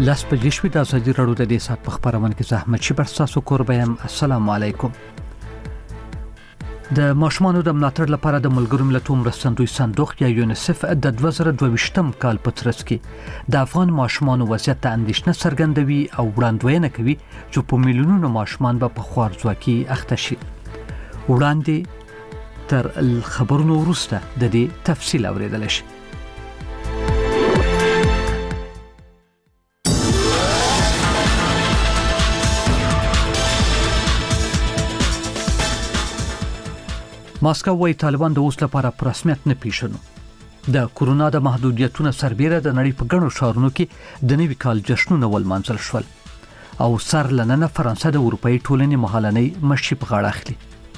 لاس په جشوي د ازادي راډیو د دې سات په خبرونه کې زحمت شي برساسو کوربیم السلام علیکم. د ماشومانو د ملاتړ لپاره د ملګرو ملتونو مرستندوی صندوق یا یونیسف د 2022م کال په ترڅ کې د افغان ماشومانو وضعیت ته اندېښنه څرګندوي او وړاندوینه کوي چې په میلیونونو ماشومان به په خوارځواکۍ اخته شي. وړاندې تر خبرونو وروسته د دې تفصیل اوریدل شي. ماسکو وايي طالبان د اوس لپاره پر رسمیت نه پیژنو. د کورونا د محدودیتونو سربېره د نړۍ په ګڼو ښارونو کې د نوي کال جشنونه ولمانځل شول او سرلننه فرانسه د اروپאי ټولنې مهالنۍ مشي په غاړه اخلي.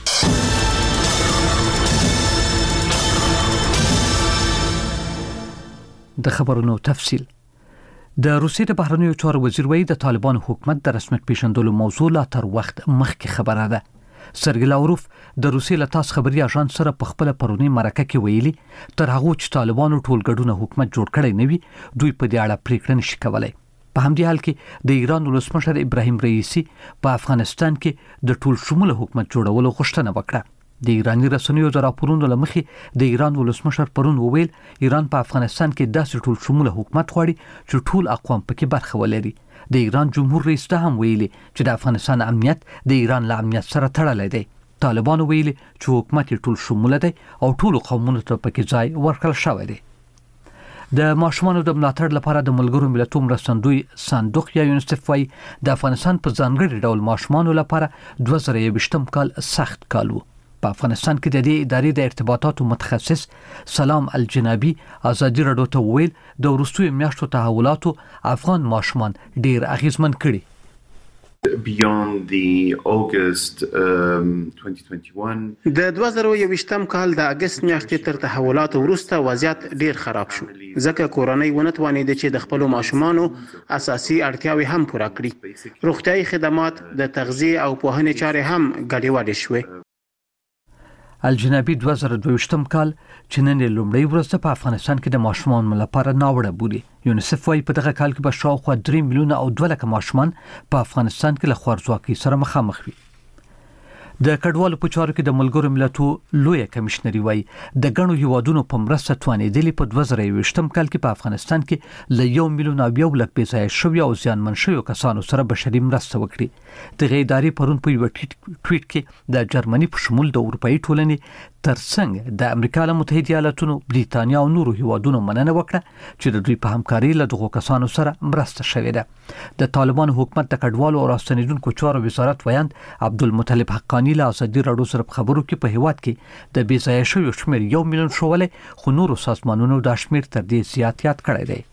د خبرونو تفصیل. د روسیې د بهرنیو چارو وزیر وايي د طالبان حکومت د رسمیت پیژندلو موضوع لا تر وخت مخکې خبره ده. سرګی لاوروف د روسیې له تاس خبري اژانس سره په خپل پرونی مرکه کې ویلي تر هغه چې طالبانو ټولګډونه حکومت جوړ کړی نه وي دوی په دې اړه پریکړه نشي کولای. په همدې حال کې د ایران ولسمشر ابراهیم رئیسی په افغانستان کې د ټول شموله حکومت جوړولو غوښتنه وکړه. د ایرانی رسنیو د راپورونو لمخې د ایران ولسمشر پرون وویل ایران په افغانستان کې داسې ټول شموله حکومت غواړي چې ټول اقوام پکې برخه ولري. د ایران جمهور رئیس ته هم ویلي چې د افغانستان امنیت د ایران له امنیت سره تړلی دی. طالبانو ویلي چې حکومت ټول شموله دی او ټول قومونو ته پکې ځای ورکړل شوی دی. د ماشومانو د ملاتړ لپاره د ملګرو ملتونو مرستندوی صندوق یا یونیسف وايي د افغانستان په ځانګړي ډول ماشومانو لپاره 2022م کال سخت کال و. په افغانستان کې د دې ادارې د ارتباطاتو متخصص سلام الجنابي ازادي راډیو ته ویل د وروستیو میاشتو تحولاتو افغان ماشومان ډیر اغیزمن کړي. Beyond the August 2021 د 2022م کال د اگست میاشتې تر تحولاتو وروسته وضعیت ډیر خراب شو ځکه کورنۍ ونه توانېده چې د خپل ماشومانو اساسي اړتیاوې هم پوره کړي. روغتیايي خدمات د تغذیه او پوهنې چارې هم ګډوډې شوې. الجنابي 2022م کال چې نن لومړی ورځ په افغانستان کې د ماشومانو لپاره ناوړه بولي. یونیسف وايي په دغه کال کې به شاوخوا 3 میلیونه او 2 لک ماشومان په افغانستان کې له خوارځواکۍ سره مخامخ وي. د کډوالو په چارو کې د ملګرو ملتونو لوی کمشنري وايي د ګڼو هیوادونو په مرسته توانېدلې په 2022م کال کې په افغانستان کې له 1 میلیون او 1 لک بېځایه شوي او زیانمن شوي کسانو سره بشري مرسته وکړي. د ادارې پرون په یو ټویټ کې د جرمني په شمول د اروپאי ټولنې ترڅنګ د امریکا له متحده ایالاتونو بریتانیا او نورو هیوادونو مننه وکړه چې د دوی په همکاري له دغو کسانو سره مرسته شوې ده. د طالبان حکومت د کډوالو او راستنیدونکو چارو وزارت ویاند عبدالمطلب حقانی له ازادي راډیو سره په خبرو کې په هیواد کې د بېځایه شویو شمېر 1 میلیون شولې خو نورو سازمانونو دا شمېر تر دې زیات یاد کړی دی.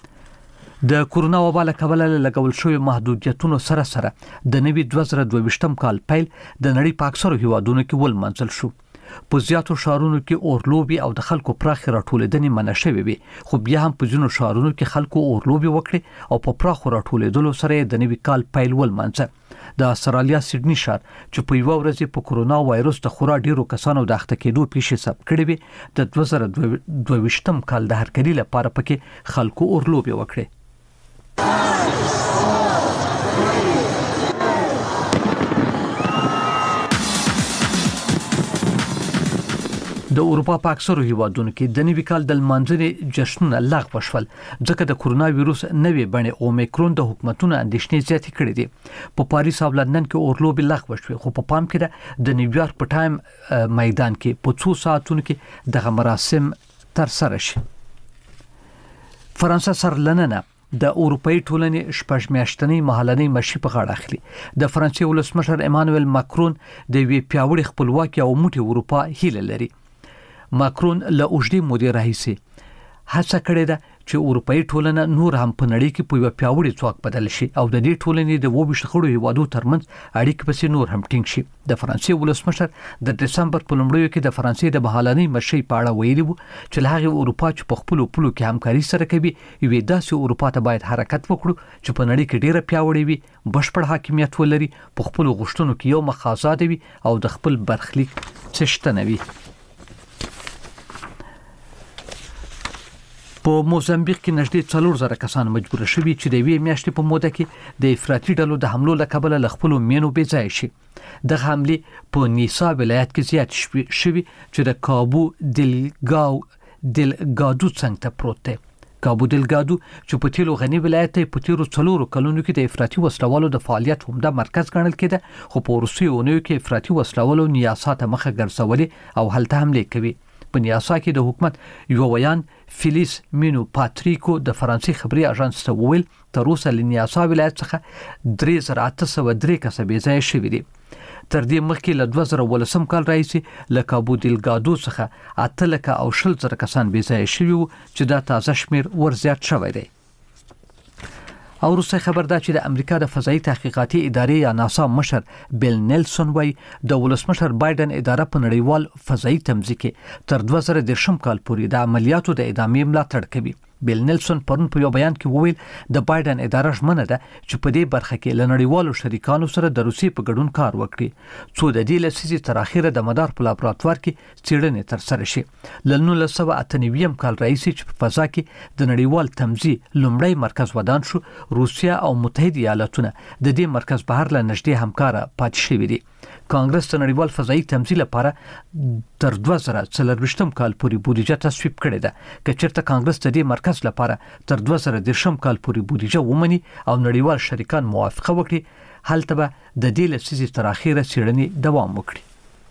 د کورونا وبا له کبله لګول شوی محدودیتونو سره د نوي 2022م کال پیل د نړۍ په اکثرو هیوادونو کې ولمانځل شو. په زیاتو ښارونو کې اورلوبي او د خلکو پراخه راټولېدنې منع شوې وي خو بیا هم په ځینو ښارونو کې خلکو اورلوبي وکړي او په پراخو راټولېدلو سره د نوي کال پیل ولمانځه. د استرالیا سیډني ښار چې په یو ورځ په کورونا وایرس د خورا ډیرو کسانو د اخته کېدو پیښې ثبت کړې وي د 2022م کال د هرکلي لپاره پکې خلکو اورلوبي وکړي. د اروپا په اکثرو هیوادونو کې د نوي کال د لمانځنې جشنونه لغوه شول ځکه د کورونا وایرس نوې بڼې اومیکرون د حکومتونو اندېښنې زیاتې کړې دي. په پاریس او لندن کې اورلوبي لغوه شوې خو په پام کې د نیویارک په ټایم میدان کې په 2 ساعتونو کې دغه مراسم تر سره شي. فرانسه سرلننه د اروپאי ټولنې شپږ میاشتنۍ مهالنۍ مشي په غاړه اخلي. د فرانسې ولسمشر ایمانوئل ماکرون د وی پیاوړي خپلواکي او موټي اروپا هیله لري. ماکرون له اوږدې مودې راهیسې هڅه کړې ده چې اروپאי ټولنه نور هم په نړۍ کې په یو پیاوړي ځواک بدل شي او د دې ټولنې د 22 غړو هیوادو ترمنځ اړیکې پسې نور هم ټینګ شي. د فرانسې ولسمشر د دسمبر په لومړیو کې د فرانسې د بهالنۍ مشي په اړه ویلي وو چې له هغه اروپا چې په خپل پولو کې همکاري سره کوي یوه داسې اروپا ته باید حرکت وکړو چې په نړۍ کې ډیره پیاوړې وي، بشپړ حاکمیت ولري، په خپل غوښتنو کې یو مخ آزاد وي او د خپل برخلیک څښتنه وي. په موزمبیق کې نږدې 4000 کسان مجبور شوي چې د یوې میاشتې په موده کې د افراطي ډلو د حملو له کبله له خپلو مینو بې ځای شي. دغه حملې په نیسا ولایت کې زیات شوي چې د کابو دلګادو څنګ ته پروت دی. کابو دلګادو چې په تیلو غني ولایت دی په تیرو 4 کلونو کې د افراطي وسلوالو د فعالیت عمده مرکز ګڼل کېده، خو په وروستیو اونیو کې افراطي وسلوالو نیاسا ته مخه ګرځولې او هلته حملې کوي. په نیاسا کې د حکومت یو ویان فیلیس مینو پاتریکو د فرانسې خبري اژانس ته وویل تر اوسه له نیاسا ولایت څخه 3803 کسه بې ځای شوي دي. تر دې مخکې له 2018 کال راهیسې له کابو دلګادو څخه 8,000 کسان بې ځای شوي وو چې دا تازه شمیر ورزیات شوی دی. او روسي خبر دا چې د امریکا د فضایي تحقیقاتي ادارې یا ناسا مشر بیل نیلسون وایي د ولسمشر بایدن اداره په نړیوال فضایي تمځي کې تر 2030 کال پورې د عملیاتو د ادامې ملاتړ کوي. بیل نیلسون پرون په یو بیان کې وویل د بایدن اداره ژمنه ده چې په دې برخه کې له نړیوالو شریکانو سره د روسي په ګډون کار وکړي څو د دې لسیزې تر اخره د مدار په لابراتوار کې څېړنې ترسره شي. له 1998 کال راهیسې چې په فضا کې د نړیوال تمځي لومړی مرکز ودان شو، روسیا او متحده ایالاتونه د دې مرکز بهر له نږدې همکاره پاتې شوي دي. کانګرس د نړیوال فضایي تمځي لپاره تر 2024 کال پورې بودیجه تصویب کړې ده. که چېرته کانګرس د دې مرکز لپاره تر 2030 کال پورې بودیجه ومني او نړیوال شریکان موافقه وکړي، هلته به د دې لسیزې تر اخره څېړنې دوام وکړي.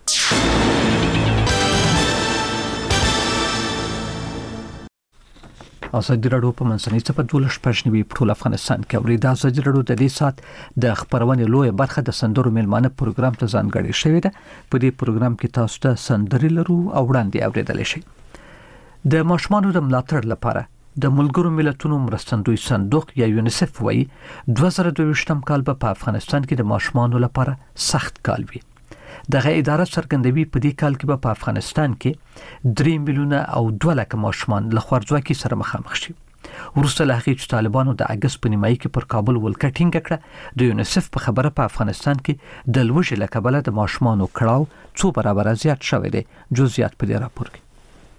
ازادي راډیو په منځنۍ صفحه 12 په ټول افغانستان کې اوري. د ازادي راډیو د دې سات د خبرونې لوی برخه د سندرو میلمانه پروګرام ته ځانګړې شوې ده. په دې پروګرام کې تاسو ته سندري لرو او وړاندې اوریدل شي. د ماشومانو د ملاتړ لپاره د ملګرو ملتونو مرستندوی صندوق یا یونیسف وایي 2022 کال په افغانستان کې د ماشومانو لپاره سخت کال وي. دغه اداره څرګندوي په دې کال کې په افغانستان کې 3 میلیونه او 2 لک ماشومان له خوارځواکۍ سره مخامخ شي. وروسته له هغې چې طالبانو د اګست په نیمایي کې پر کابل ولکه ټینګه کړه، د یونیسف په خبره په افغانستان کې د لوږې له کبله د ماشومانو کړاو 2 برابره زیات شوی دی. جزئیات په دې راپور کې.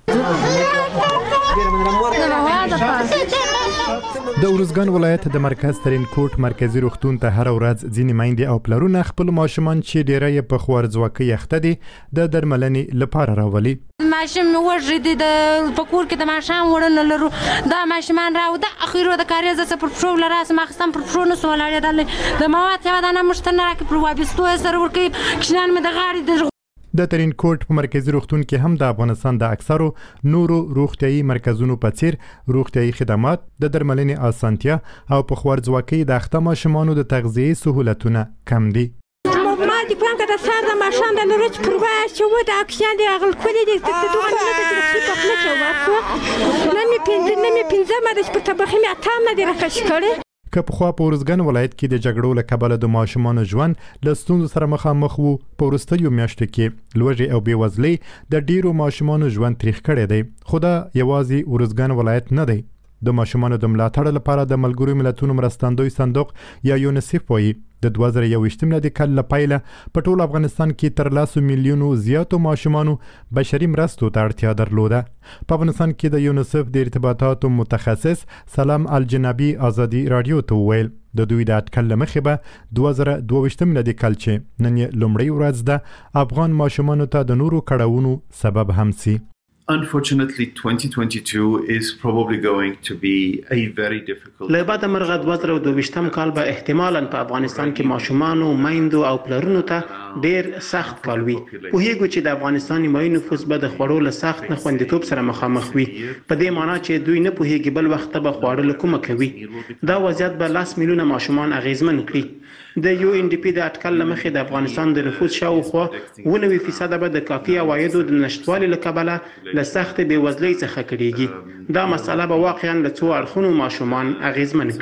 د ارزګان ولایت د مرکز ترین کوټ مرکزی روغتون ته هر ورځ ځینې میندې او پلرونه خپل ماشومان چې ډیره یې په خوارځواکۍ اخته دي د درملنې لپاره راولي. ماشوم وژې د پکور کې د ماشوم وړنه لرو دا ماشومان راو د اخیرو د کاریزه څخه پر پښو لراس مخستم پر پښو نو سوالړې د مواد یو دانه مشتنه راکې پر وابستو سره ورکی کښنان مې د غاړې د ترین کوټ په مرکزی روغتون کې هم د افغانستان د اکثرو نورو روغتیايي مرکزونو په څیر روغتیايي خدمات، د درملنې اسانتیا او په خوارځواکۍ د اخته ماشومانو د تغذیې سهولتونه کم دي. ما دي پلان کړه سره د ماشوم د لورچ پروا چې و د اکسیان دی اغل کولې دي ته دوه نه د خپل خپل چا ورته نه می پنځه ما د په تبخیم اتام نه دی راکښ کړي. که په خوا په ارزګان ولایت کې د جګړو له کبله د ماشومانو ژوند له ستونزو سره مخامخ وو، په وروستیو میاشتو کې لوږې او بېوزلۍ د ډیرو ماشومانو ژوند تریخ کړی دی. خو دا یوازې ارزګان ولایت نه دی. د ماشومانو د ملاتړ لپاره د ملګرو ملتونو مرستندوی صندوق یا یونیسف وایي د 2021 میلادي کال له پیله په ټول افغانستان کې تر 100 میلیونو زیاتو ماشومانو بشري مرستو ته اړتیا درلوده. په افغانستان کې د یونیسف د ارتباطاتو متخصص سلام الجنابي ازادي رادیو ته وویل د دوی د اټکل له مخې به 2022 میلادي کال چې نن یې لومړۍ ورځ ده افغان ماشومانو ته د نورو کړاوونو سبب هم سي. Unfortunately, 2022 is probably going to be a very difficult. لبعد مرغه 2022 کال به احتمالاً په افغانستان کې ماشومان او میندو او پلرونو ته ډیر سخت کال وي. په هیڅ چې د افغانستان نیمایي نفوس به د خوړو له سخت نه خوندیتوب سره مخامخ وي. په دې معنی چې دوی نه پوهیږي بل وخت به خوړل کومه کوي. دا وضعیت به 10 میلیونه ماشومان اغیزمن کړي. د یو ان ډی پی د اټکل لمخې د افغانستان د نفوس شاوخوا 90% به د کافي عوایدو د نشټوالي له کبله له سخت بېوزلۍ څخه کړيږي. دا مسله به واقعا له څو اړخونو ماشومان اغیزمن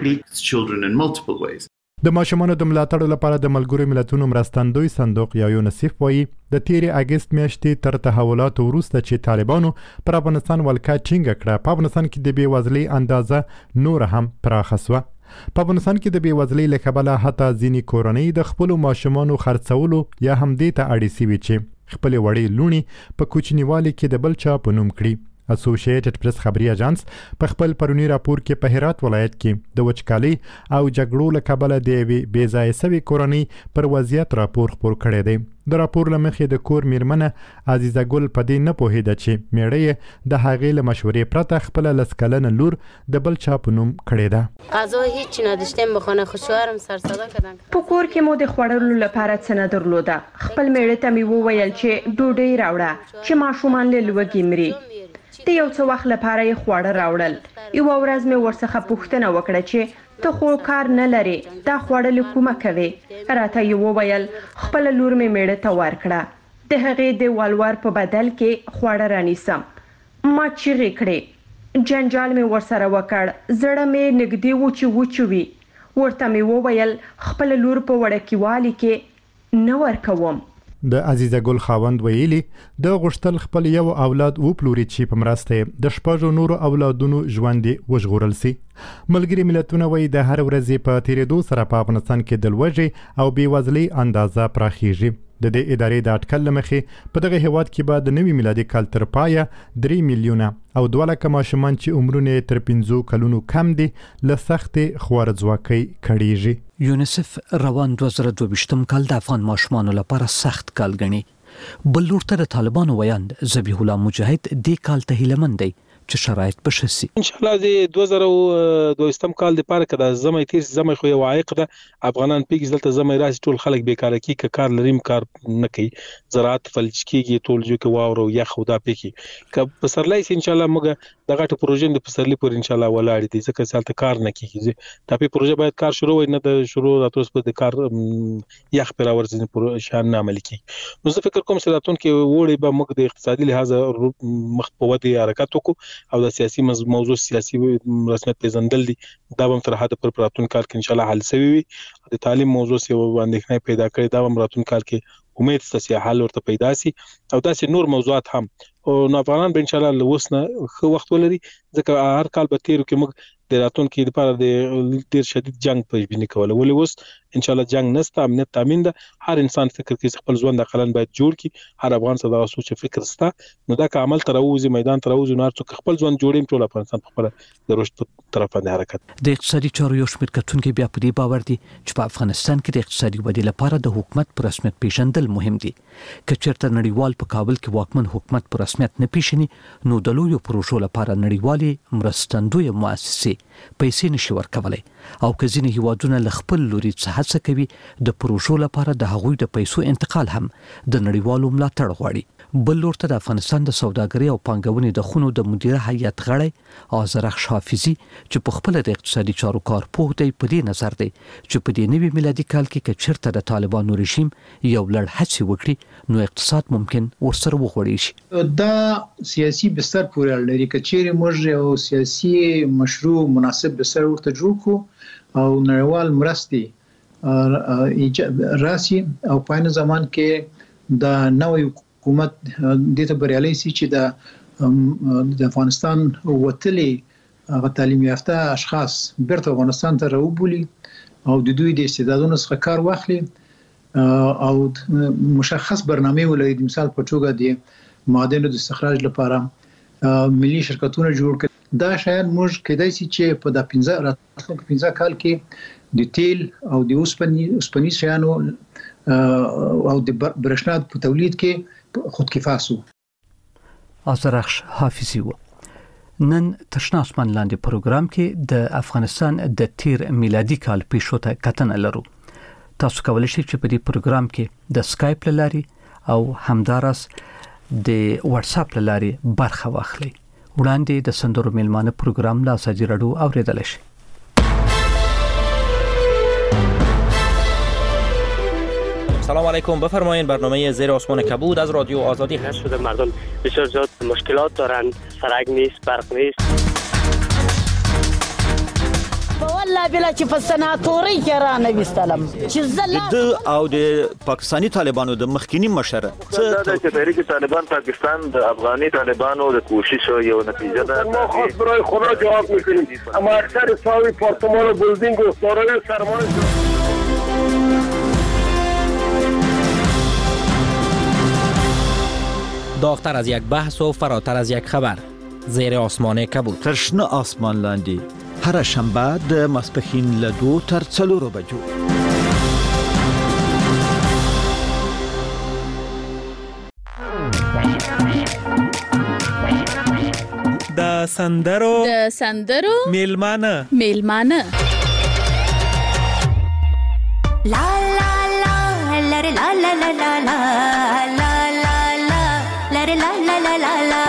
کړي. د ماشومانو د ملاتړ لپاره د ملګرو ملتونو مرستندوی صندوق یا یونیسف وایي د تیرې اګست میاشتې تر تحولاتو وروسته چې طالبانو پر افغانستان ولکه ټینګه کړه، په افغانستان کې د بېوزلۍ اندازه نور هم پراخه شوه. په افغانستان کې د بېوزلۍ له کبله حتی ځینې کورنۍ د خپلو ماشومانو خرڅولو یا هم دې ته اړې سوي چې خپلې وړې لوڼې په کوچنیوالي کې د بل چا په نوم کړي. اسوسییټډ پریس خبري اژانس په خپل پرونی راپور کې په هرات ولایت کې د وچکالي او جګړو له کبله د یوې بې ځایه سوي کورنۍ پر وضعیت راپور خپور کړی دی. د راپور له مخې د کور میرمنه عزیزه ګل په دې نه پوهېده چې میړه د هغې له مشورې پرته خپله 10 کلنه لور د بل چا په نوم کړې ده. غذا هیچ نداشتیم بخونه خو شوهرم سرساده کردن. په کور کې مو د خوړلو لپاره څه نه درلوده. خپل میړه ته مې وویل چې ډوډۍ راوړه چې ماشومان له لوږې مري. د یو څه وخت لپاره یې خواړه راوړل. یوه ورځ مې ورڅخه پوښتنه وکړه چې ته خو کار نه لري، دا خواړه له کومه کوي؟ راته یې وویل خپله لور مې میړه ته ورکړه، د هغې د والور په بدل کې خواړه رانیسم. ما چیغې کړې، جنجال مې ورسره وکړ، زړه مې نږدې و چې وچوي. ورته مې وویل خپله لور په وړکیوالي کې نه ورکوم. د عزیزه ګل خاوند ویلي د غشتل خپل یو اولاد وپلوري چې په مرسته د شپږو نورو اولادونو ژوند وژغورل سي. ملګري ملتونه وایي د هر ورځې په تیریدو سره په افغانستان کې د لوږې او بېوزلۍ اندازه پراخیږي. د دې ادارې د اټکل له مخې په دغه هیواد کې به د نوي میلادي کال تر پایه 3 میلیونه او 2 لکه ماشومان چې عمرونه تر 15 کلونو کم دي له سختې خوارځواکۍ کړیږي. یونیسف روان 2022 کال د افغان ماشومانو لپاره سخت کال ګڼي. بل لور ته د طالبانو ویاند ذبیح الله مجاهد دې کال ته هیلهمند دی چې شرایط بشه سي. ان شاء الله د 2022 کال د پاره کده زمای تیر زمای خو یو عایق ده. افغانان پیګ زلته زمای راسي ټول خلک بیکاره کی کار لریم کار نه کوي، زراعت فلج کیږي، ټول جو کې واورو یا خدا پکې ک په سرلای سي. ان شاء الله موږ د غټ پروژې د پسرلی پر ان شاء الله ولاړ دي ځکه سالته کار نه کیږي. دا په پروژه باید کار شروع وي، نه د شروع راتوس په د کار یخ پر اورځنی پروژه نه عملي کی. نو زه فکر کوم چې راتون کې وړي به موږ د اقتصادي لحاظ مخ په ودی حرکت وکړو او د سیاسي موضوع سیاسي رسمیت پیژندل دي دا هم تر حد پر راتون کال کې ان شاء الله حل شوی وي. د تعلیم موضوع سی باندې پیدا کړی دا هم راتون کال کې امید ستاسو حل ورته پیدا سي او تاسو نور موضوعات هم او افغانان به ان شاء الله لوسنه خو وخت ولري ځکه هر کال به تیرو کې موږ د راتون کې لپاره د ډیر شدید جنگ پیژبینی کوله ولې اوس ان شاء الله جنگ نسته، امنیت تامین ده. هر انسان فکر کوي خپل ژوند اقلن باید جوړ کی، هر افغان څه دا سوچ فکر ستا نو دا که عمل تروزی میدان تروزی نار څو خپل ژوند جوړیم ټول افغانستان په خپل د رشد طرف باندې حرکت. د اقتصادي چارو یو شمېر کتونکو بیا په دې باور دي چې په افغانستان کې د اقتصادي ودې لپاره د حکومت پر رسمیت پیژندل مهم دي. که چېرته نړیوال په کابل کې واکمن حکومت پر رسمیت نه پیژني نو د لویو پروژو لپاره نړیوالې مرستندوی مؤسسې پیسې نشي ورکولای او که ځینې هیوادونه له خپل لوري څخه هڅه کوي د پروژو لپاره د هغوی د پیسو انتقال هم د نړیوالو ملاتړ غواړي. بل لور ته د افغانستان د سوداګرۍ او پانګونې د خونو د مدیره هیئت غړی آذرخش حافظي چې په خپل د اقتصادي چارو کارپوه دی په دې نظر دی چې په دې نوي میلادي کال کې که چېرته د طالبانو رژیم یو لړ هڅې وکړي نو اقتصاد ممکن ورسره وغوړېږي شي. دا سیاسي بستر پورې اړه لري که چیرې موږ یو سیاسي مشروع مناسب بستر ورته جوړ کړو او نړیوال مرستې راسي او په عین زمان کې د نوې حکومت د ته بریالي سي چې د افغانستان وتلي تعلیم یافته اشخاص بیرته افغانستان ته راوبولي او د دوی د استعدادونو څخه کار واخلي او مشخص برنامه ولري. د مثال په توګه د معادنو د استخراج لپاره ملي شرکتونه جوړ کړي. دا شاید موږ کېدای شي چې په د 15 کال کې د تیل او د اوسپنې شیانو او د برښنا په تولید کې خودکفا سو. آذرخش حافظي و. نن تشنا اسمان لاندې پروګرام کې د افغانستان د تیر میلادي کال پیښو ته کتنه لرو. تاسو کولی شئ چې په دې پروګرام کې د سکایپ لاري او همدارس د واتس اپ لاري برخه واخلئ. وړاندې د سندرو میلمانه پروګرام لا ساجي راډیو اوریدل شي. سلام علیکم، بفرمایید. برنامه زیر آسمان کبود از رادیو آزادی هست. شده مردم بسیار زیاد مشکلات دارن، سرک نیست، برق نیست. والله بلا چې په سناتوري کې را نوستلم چې زلا د او د پاکستانی طالبانو د مخکینی مشر څه د تحریک طالبان پاکستان د افغاني طالبانو د کوشش یو نتیجه ده. ما خاص برای خدا جواب میکنیم اما اکثر ساوی پارتمان و بلدینگ و دارای سرمایه داغتر از یک بحث و فراتر از یک خبر. زیر آسمان کبود. تر شنه آسمان لاندې هر شنبه د ماسپښین له 2 تر 4 بجو. د سندرو میلمانه لا لا لا لا لا لا لا لا لا لا لا لا لا لا لا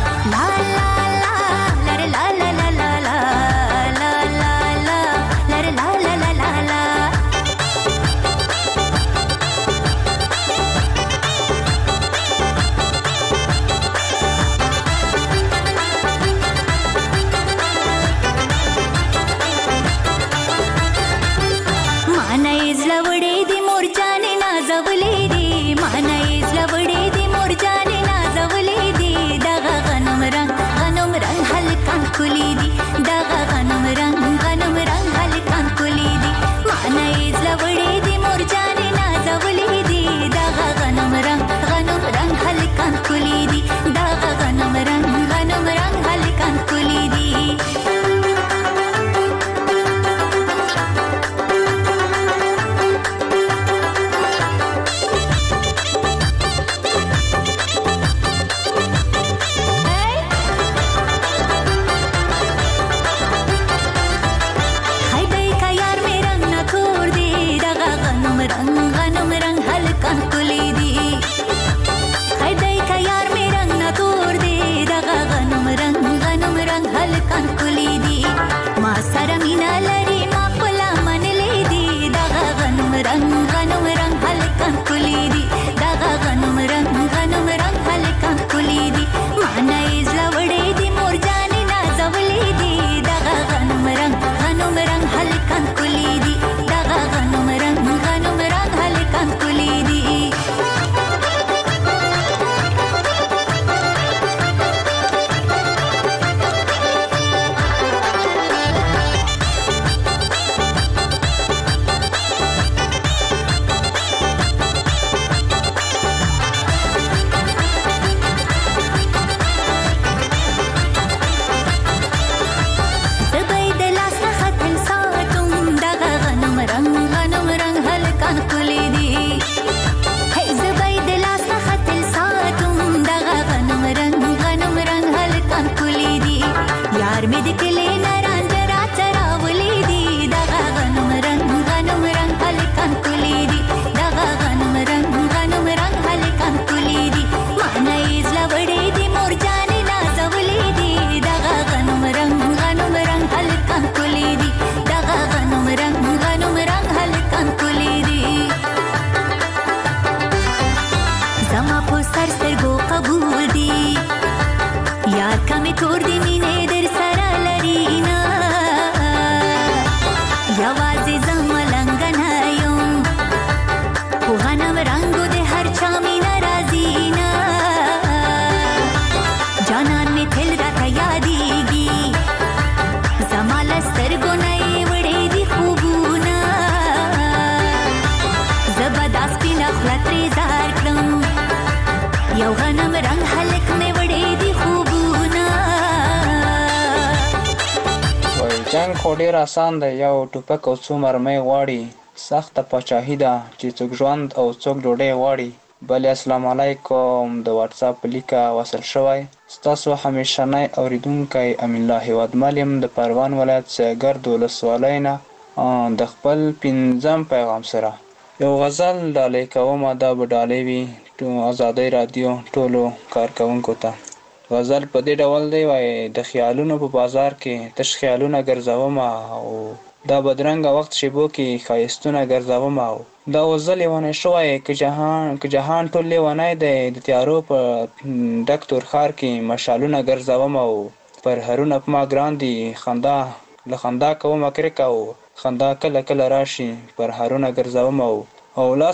جنگ خو ډیر آسان دی، یو ټوپک او څو مرمۍ غواړي، سخته پاچاهي ده چې څوک ژوند او څوک ډوډۍ غواړي. بل السلام علیکم، د واتس اپ لیکه وصل شوی. ستاسو همیشنی اوریدونکی امین الله هیوادمل یم د پروان ولایت سیګرد ولسوالۍ نه د خپل 5م پیغام سره یو غزل ډالۍ کوم. دا به ډالۍ وي آزادۍ رادیو ټولو کارکوونکو ته. غزل په دې ډول دی وای: د خیالونو په بازار کې تش خیالونه ګرځوم او دا بدرنګه وخت شیبو کې ښایستونه ګرځوم. او دا غزل ونه شوی که جهان ټول لیونی دی، د تیارو په ډک تورخار کې مشالونه ګرځوم او پر هرونه په ما ګران دي خندا له خندا کوم کرکه او خندا کله کله راشي پر هرونه ګرځوم. او لاس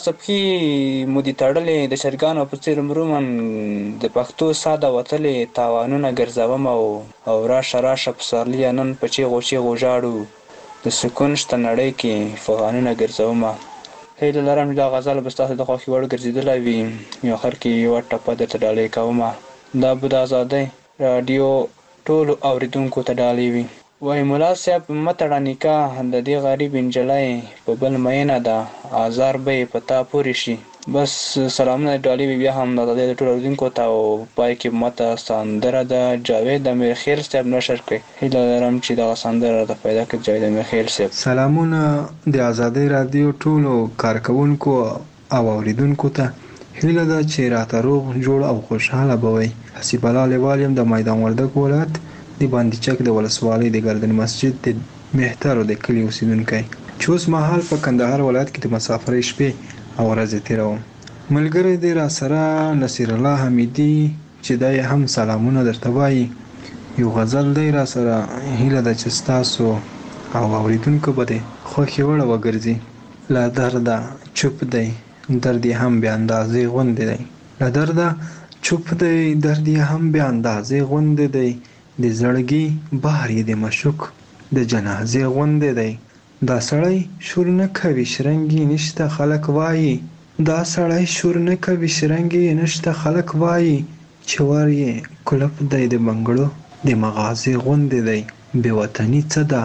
پښې مو دي تړلې د چرګانو په څېر مرومن د پښتو ساده وتلې تاوانونه ګرځوم. او راشه پسرلیه نن په چیغو چیغو ژاړو د سکون شته نړۍ کې فغانونه ګرځوم. هیله لرم چې دا غزل به ستاسو د خوښې وړ ګرځېدلی وي. یو آخر کې یوه ټپه درته ډالۍ کوم. دا به د ازادۍ راډیو ټولو اوریدونکو ته ډالۍ وي. وای مولا صاحب متړه نکاح د دې غریب انجلۍ په بل مینه ده آزار به په تا پورې شي. بس سلامونه ډالۍ وي بیا هم د ټولو اوریدونکو ته او پای کې ماته سندره د جاوید امیرخیل صاحب نشر کړي. هیله لرم چې دغه سندره د پیدا کړي جاوید امیرخیل صاحب. سلامونه د آزادۍ رادیو ټولو کارکونکو او اوریدونکو ته. هیله ده چې راته روغ جوړ او خوشحاله به وئ. حسیب الله لیوال یم د میدان وردګ ولایت د باندې چک د ولسوالۍ د ګردن مسجد د مهترو د کلي اوسیدونکی چې اوس مهال په کندهار ولایت کې د مسافرۍ شپې او ورځې تیروم. ملګری دی را سره نصیر الله حمیدي چې دی هم سلامونه درته وایي. یو غزل دی را سره. هیله ده چې ستاسو او اوریدونکو به د خوښې وړ وګرځي. له درده چوپ دی درد یې هم بې اندازې غوندې دی. له درده چوپ دی درد یې هم بې اندازې غوندې دی. د زړګي بار یې د مشوک د جنازې غوندې دی. دا سړی شور نه کوي شرنګي نشته خلک وایي. دا سړی شور نه کوي شرنګي نشته خلک وایي. چې ور یې کلپ دی د بنګړو د مغازې غوندې دی. بې وطني څه ده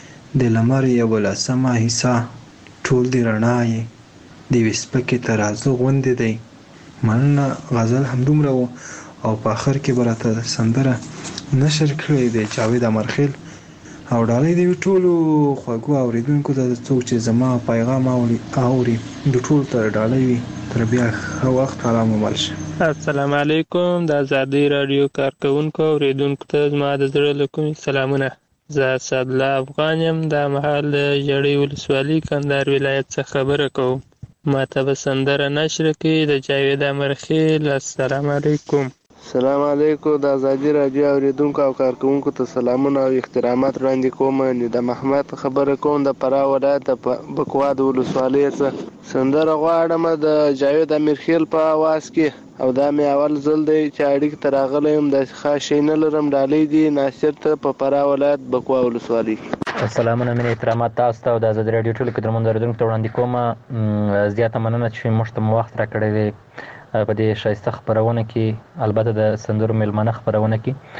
د لمر یوه لسمه حصه ټول د رڼا یې د یوې سپکې ترازو غوندې دی. مننه. غزل همدومره و او په آخر کې به راته سندره نشر کړی دی جاوید امیرخیل او ډالۍ دی ټولو خوږو اوریدونکو ته څوک چې زما پیغام اوري د ټولو ته ډالۍ وي. تر بیا ښه وخت آرام ومل شه. السلام علیکم د آزادۍ راډیو کارکونکو اوریدونکو ته زما د زړه له کومې سلامونه. زه اسدالله افغان یم د مهال د ژړۍ ولسوالۍ کندهار ولایت څخه خبره کوم. ماته به سندره نشر کړي د جاوید امیرخیل. السلام علیکم. السلام علیکم د آزادۍ راډیو اوریدونکو او کارکونکو ته سلامونه او احترامات وړاندې کوم. د محمد خبره کوم د فراه ولایت د بکوا د ولسوالۍ څخه. سندره غواړم د جاوید امیرخیل په اواز کې او دا مې اول ځل دی چې اړیکې ته راغلی یم. داسې خاص شی نه لرم. ډالۍ دي ناصر ته په فراه ولایت بکوا ولسوالۍ. سلامونه مینه احترامات تاسو ته او د آزادۍ راډیو ټولو قدرمنو اوریدونکو ته وړاندې کوم. زیاته مننه چې موږ ته وخت راکړی دی په دې ښایسته خپرونه کې، البته د سندرو میلمانه خپرونه کې.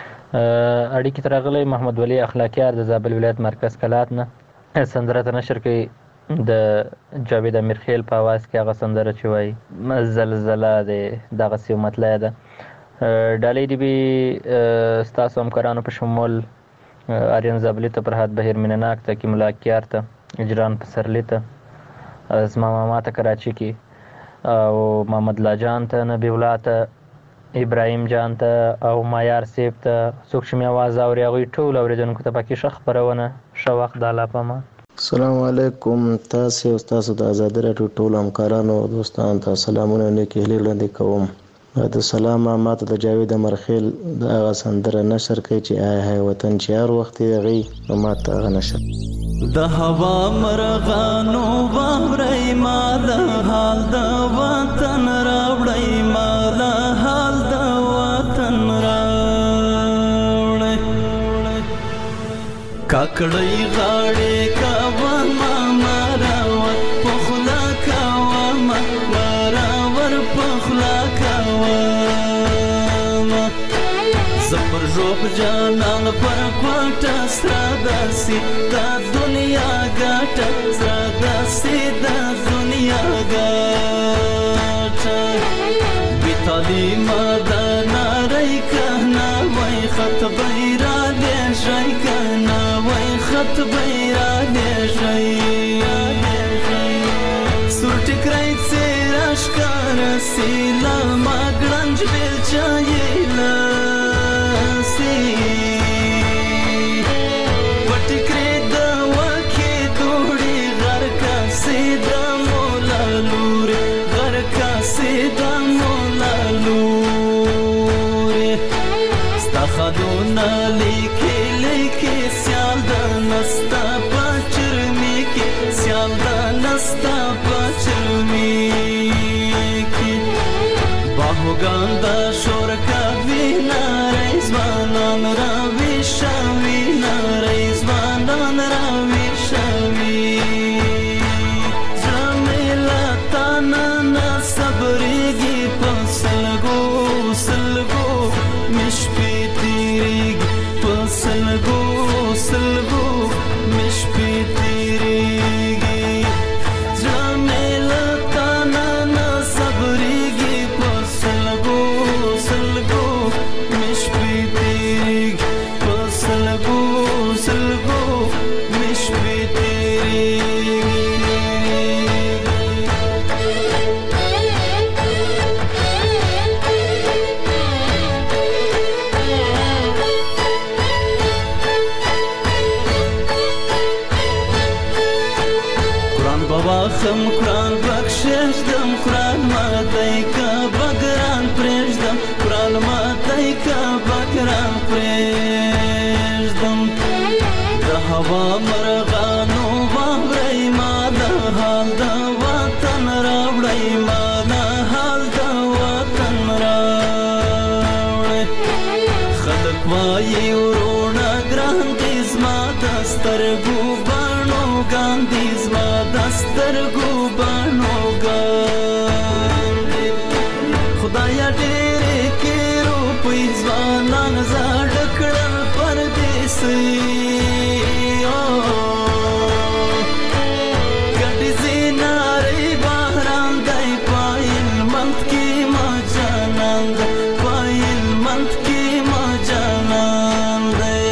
اړیکې ته راغلی محمد ولی اخلاقیار د زابل ولایت مرکز کلات نه. سندره ته نشر کوي د جاوید امیرخیل په اواز کې هغه سندره چې وایي زلزله د دغسې یو مطلع ده. ډالۍ دې وي ستاسو همکارانو په شمول آریان زابلي ته، فرهاد بهیر مینناک ته، حکیم الله کیار ته، اجران پسرلي ته، زما ماما ته کراچي کې، او محمد الله جان ته، نبی الله ته، ابراهیم جان ته او مایار سیب ته. څوک چې مې اواز اوري هغوی ټول اوریدونکو ته پکې ښه خپرونه ښه وخت. د الله په امان. السلام علیکم. تاسو او تاسو د آزادۍ راډیو ټول همکارانو او دوستانو ته سلامونه نیکې هیلې وړاندې کوم. د سلام ماته د جاوید امیرخیل د هغه سندره نشر کوي چې آی وطن چې هر وخت یې هغې نو ماته هغه نشر. د هوا مرغانو واورئ ما د حال د وطن راوړئ، ما د حال د وطن راوړئ. کاکړۍ غاړې کوه ما مراور په خوله کوه ما مراور په خوله کوه زه پر ژوب جانان پر کوټه سره داسې د دنیا ګټه سره داسې د دنیا ګټه بې تعلیمه د نارۍ که نه وای خط به یې رالیږئ که نه وای خط به یې رالیږئ. سور ټیکری څېره ښکاره سي له ما ګړنج بیلچه یې لاسي وټیکرې د وکې دوړې غر کاسې د مولا لورې غر کاسې د مولا لورې ستا خدونه لیکې لیکې سیال د نستا په چرمې کې سیال د نستا په چرمې کې باهوګان د شور کوي نارې ځوانان راویښوي نارې ځوانان راویښوي. زړه مې له تا نه صبرېږي په سلګو سلګو مې شپې تېرېږي په سلګو سلګو مش پیتیریږي زړه مې له تا نه صبرېږي په سلګو سلګو مش پیتیریږي په سلګو سلګو مش پیتیریږي خم قرآن بخششدم قرآن ماتی که بگران پریشدم قرآن ماتی که بگران پریشدم ده هوا مرغانو باوری ما ده حال ده وطن راوڑی ما ده حال ده وطن راوڑی خلق وایی ورونا گران دیز ما دسترگو بانو گان دیز ما دسترگو بانو گان خدایا ډېرې کې روپۍ ځوانان زاړه کړل پردیسي ګډې زینارې بهرام دی پایل منت کې ما جانان دی پایل منت کې ما جانان دی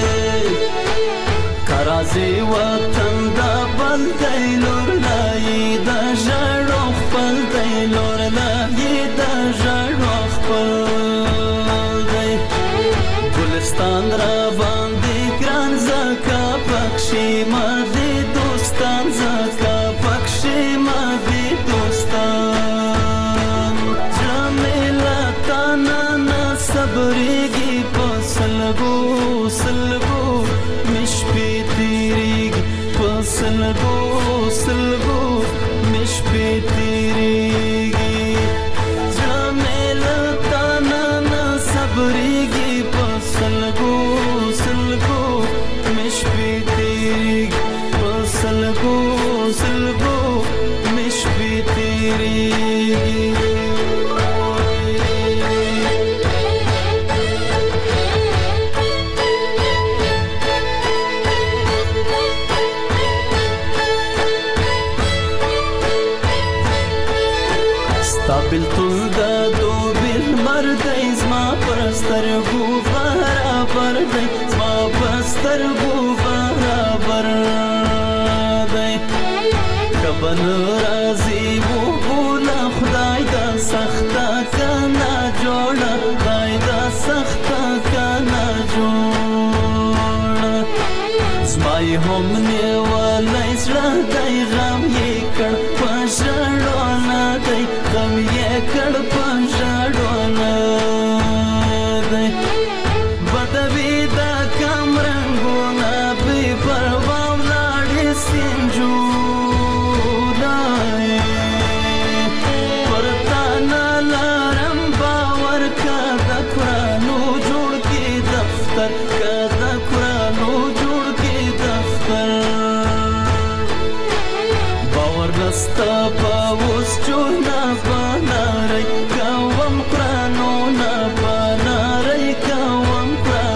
کرازي وطن دا بل دی لور لایي دا ژړو خپل دی لور لایي دا ژړو خپل دی ګلستان را باندې ګران زکا پکښې ما دې دوستان زکا پکښې ما دې دوستان زړه مې له تا نه صبرېږي په سلګو سلګو مې شپې تېرېږي په سلګو سلګو مې شپې تېرېږي زړه مې له تا نه صبرېږي په سلګو سلګو مې شپې تېرېږي په سلګو سلګو مې شپې تېرېږي بلتون دا دو بیل مردی زما پرسترگو برابر دی زما پرسترگو برابر دی کبن رازی و بولا خدای دا سختا کنا جوڑا خدای دا سختا کنا جوڑا زمای هم نیوالی زړه دی غم یې کړ په ژړو نه دی غم یې کړ په ژړو نه دی بدوي دا کم رنګونه بې پروا ولاړې سینجونه پر تا نه لرم باور که د قرانو جوړ کې دفتر که د قرانو جوړ کې دفتر باور نستا په اوس چونه بنارئ کوم قرانونه بنارئ کوم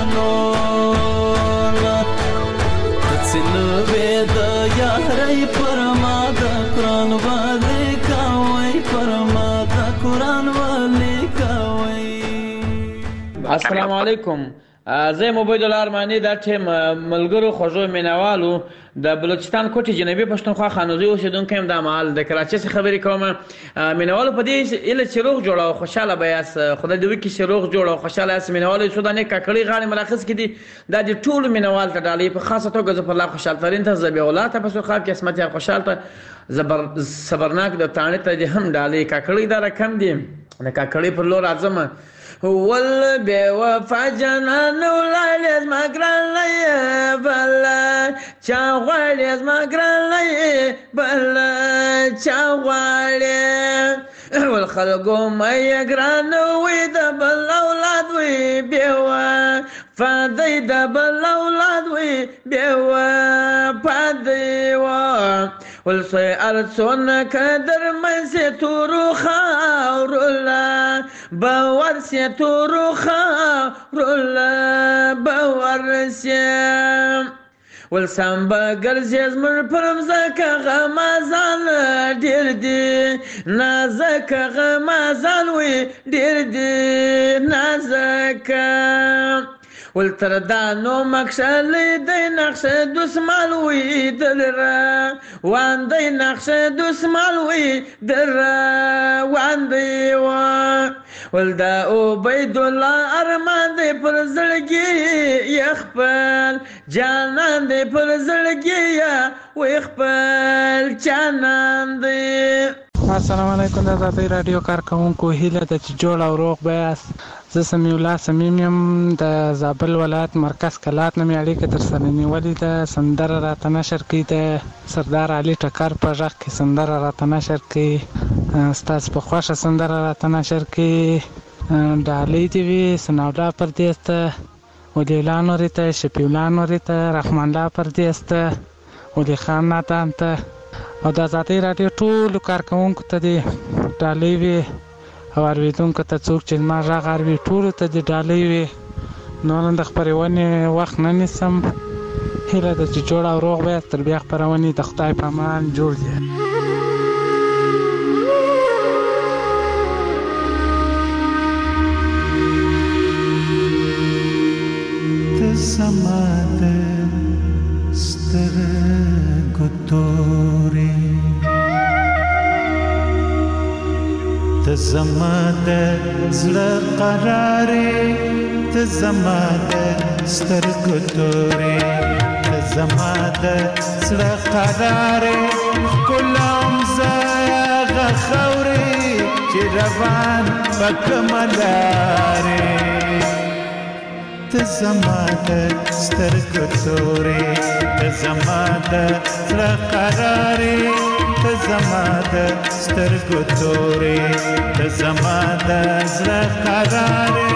قرانونه داسې نه وې د یارۍ پر ما د قران والې کوئ پر ما د قران والې کوئ. السلام علیکم. زه مبید الله ارمانی دا ټیم ملګرو خوږو مینوالو د بلوچستان کوټې جنوبي پښتونخوا خانوزي اوسیدونکو یم دا مهال د کراچۍ څخه خبرې کوم. مینوالو په دې ایله چې روغ جوړ او خوشاله به یاست خدای دې وکړي چې روغ جوړ او خوشاله یاست. مینوالو څو دانې کاکړي غاړې مراخص کې دي دا د ټولو مینوال ته ډالۍ په خاصه توګه ظفر الله خوشحال ترین ته ذبیح الله ته په سرخاب کې اسمت یار خوشحال ته صبرناک د تاڼې ته دې هم ډالۍ کاکړي دا رقم دي د کاکړي پر لور اعظم ول بے وفا جنان ولای از مگران لای بلا چاغوال از مگران لای بلا چاغوال والخلقو ما گران وی د بل اولاد وی بیوا فدی د بل اولاد وی بیوا پدیوا ولسي ارسون کدر من سي تورو خاورلا باور سي تورو خاورل باور سي ولسم بګرځي زمر پرم زکه غمازان ډیر دی نازکه غمازان وي ډیر دی نازکه ولتردانو مکشل دی نقش دسمال وی دلرا وان دی نقش دسمال وی دلرا وان دی ولدا عبید الله ارمان دی پر زړګي یخپل جانان دی پر زړګي ويخپل جانان دی. السلام علیکم د آزادۍ رادیو کارکونکو هیله ده چې جوړ او روغ بیاست. زه سمیع الله صمیم یم د زابل ولایت مرکز کلات نه مې اړیکه درسره نیولې ده. سندره راته نشر کړي د سردار علي ټکر په غږ کې سندره راته نشر کړي. ستاسو په خوښه سندره راته نشر کړي. ډالۍ دې وي سناولا پردیس ته، ولی الله نوري ته، شفیع الله نوري ته، رحمان الله پردیس ته، ولی خان ناتان ته او د آزادۍ رادیو ټولو کارکوونکو ته دې ډالۍ وي او اورېدونکو ته څوک چې زما غږ اوري ټولو ته دې ډالۍ وي. نور د خپرونې وخت نه نیسم. هیله ده چې جوړ او روغ بیاست. تر بیا خپرونې د خدای په امان جوړ دی. ته زما د سترګو تورې، ته زما د زړه قرارې، ته زما د سترګو تورې، ته زما د زړه قرارې، ښکلم زه هغه خاورې چې روان په کومه لارې. ته زما د سترګو تورې، ته زما د زړه قرارې، ته زما د سترګو تورې، ته زما د زړه قرارې.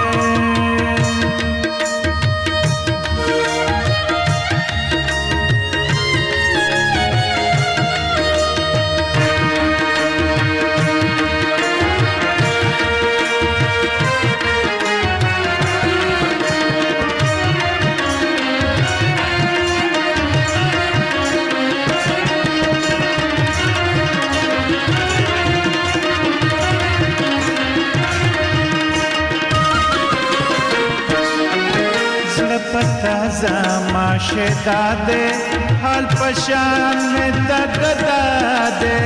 زما شدا دے حال پشان میں دگدا دے،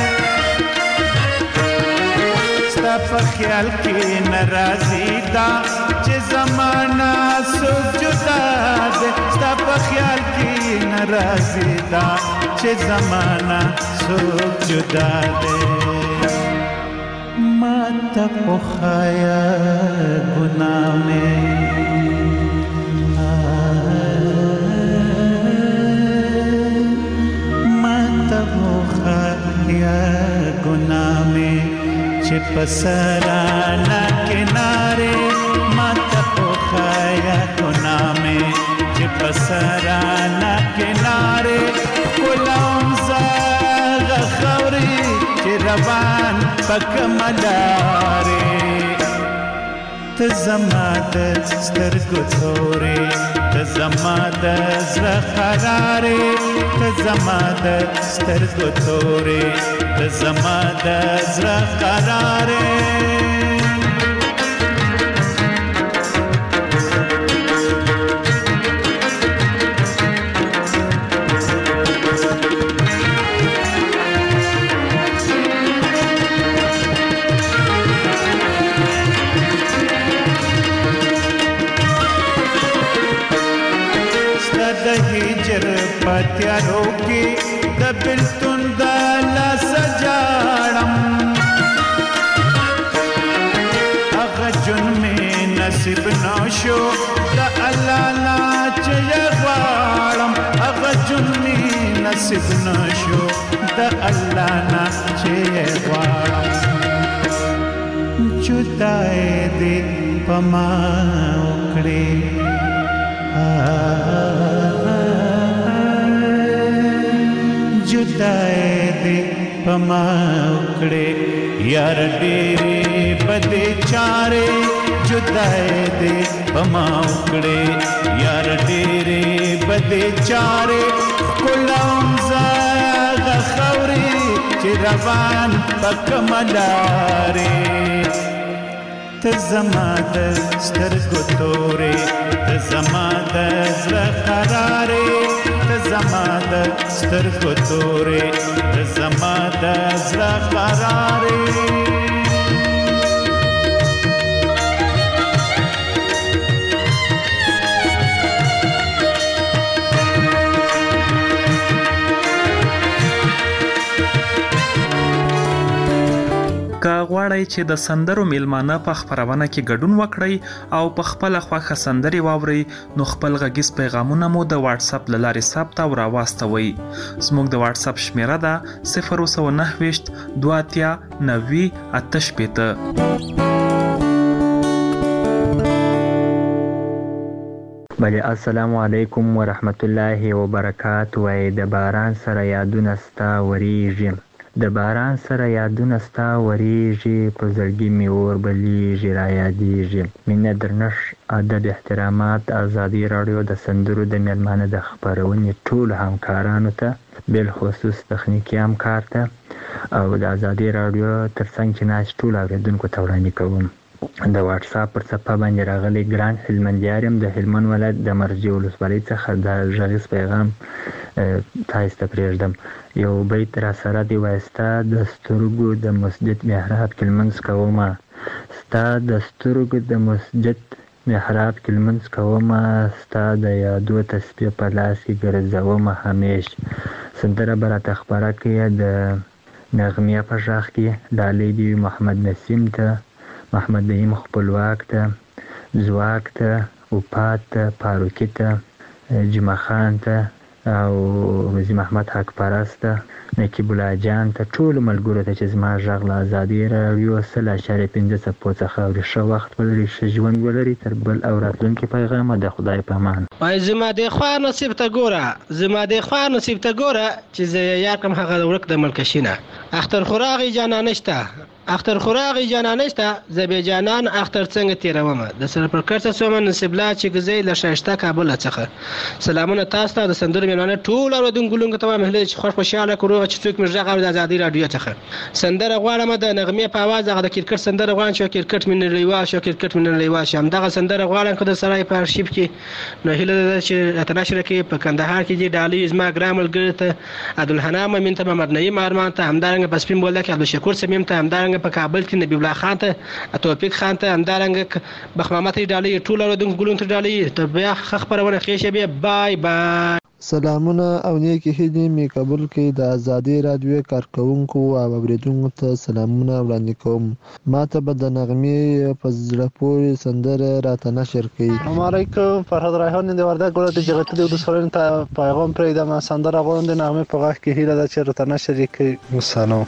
ستا په خیال کې ناراضی دا چې زمانہ سجدا دے، ستا په خیال کې ناراضی دا چې زمانہ سجدا دے. ما ته په خیا ګناه میں گناہ میں چھ پسرانا کنارے، ماتا پوخایا گناہ میں چھ پسرانا کنارے، کلام زاغ خوری چھ روان پک ملارے. ته زما د سترګو تورې، ته زما د زړه قرارې، ته زما د سترګو تورې، ته زما د زړه قرارې. پتیارو کې د بلتون د لاس جاړم، هغه جون مې نصیب نشو د الله لا چې غواړم، هغه جون مې نصیب نشو د الله لا چې غواړم. جدای دې په ما وکړې، جدای دې په ما وکړې، یار ډېرې بدې چارې جدای دې پما وکړې یار ډېرې بدې چارې کولم زاد خوري چې روان پک ملارې ته زما د سترګو تورې ته زما د زړه قرارې ته زما د سترګو تورې ته زما د زړه قرارې که غواړئ چې د سندرو میلمانه په خپرونه کې ګډون وکړئ او په خپله خوښه سندرې واورئ نو خپل غږیز پیغامونه مو د واتس اپ له لارې ثبت او راواستوئ. زموږ د واتس اپ شمیره ده 029 دواتیا 90 88. بله السلام علیکم ورحمت الله وبرکاته. وای د باران سره یادونه ستا وریږي د باران سره یادونه ستا وریږي په زړګي مې اور بلیږي را یادیږي. مینه درنښت ادب احترامات ازادي راډیو د سندرو د میلمانه د خپرونې ټولو همکارانو ته بالخصوص تخنیکي همکار ته او د ازادي راډیو ترڅنګ چې ناست ټولو اورېدونکو ته وړاندې کوم. د واتس اپ پر صفحه باندې راغلی ګران هلمندیار یم د هلمند ولایت د مرجې ولسوالۍ څخه د غږیز پیغام تاسو ته پرېږدم. یو بیت را سره دی وایي ستا د سترګو د مسجد محراب کې لمونځ کومه ستا د سترګو د مسجد محراب کې لمونځ کومه ستا د یادو تسبیح په لاس کې ګرځومه همیش. سندره به راته خپره کړې د نغمې په غږ کې ډالۍ دي محمد نسیم ته محمد نعیم خپلواک ته زواک ته اوپات ته فاروقي ته جمعه خان ته او وزیر محمد حق پرست ته نقیب الله جان ته ټولو ملګرو ته چې زما غږ له ازادي راډیو 100.5 څخه اوري. ښه وخت ولري ښه ژوند ولري تر بل او راتلونکي پیغامه د خدای په امان. وای زما د خوا نصیب ته ګوره زما د خوا نصیب ته ګوره چې زه یا کوم هغه ورک د ملکشینه اختر خوراغي جانانه شته اختر خوراغي جانانه شته زبې جانان اختر څنګه تیروم د سر پر کرڅه سومه نصیب لا چې گزې لشاشته کابل څخه. سلامونه تاسو ته د سندرو میلمانه ټول اورېدونکو لونګ ته مهله چې خوش خوشاله کړو چې څوک مې ژغه د ازادي راډیو څخه سندره غواړم د نغمې په आवाज هغه د کرکټ سندره غواړم چې کرکټ مې نړیوال شو کرکټ مې نړیوال شم دغه سندره غواړم چې د سړی په ارشیف کې نو هله چې اتناشره کې په کندهار کې دی ډالۍ زما ګرامل ګرته عبدالحنان مې ته محمد نعیم ارمان ته همدارنګ پسپین بوله کې عبدالشکور سمیم ته همدارنګ په کابل کې نبی الله خان ته توفیق خان ته همدارنګ بخمامت ډالۍ ټول اورېدونکو ګلون ته ډالۍ ته بیا خبرونه خېشه به بای بای. سلامونه او نیکی هیلې مې قبول کړئ. د ازادي راډیو کارکونکو او اوریدونکو ته سلامونه وړاندې کوم. ماته به د نغمې په زړه پورې سندره راته نشر کړئ. السلام علیکم فرهاد ریحان د وردګ ولایت جغتي د سولن ته پیغام پرېږدم. سندره غواړم د نغمې په غږ کې هیله ده چې راته نشر کړئ. سلام.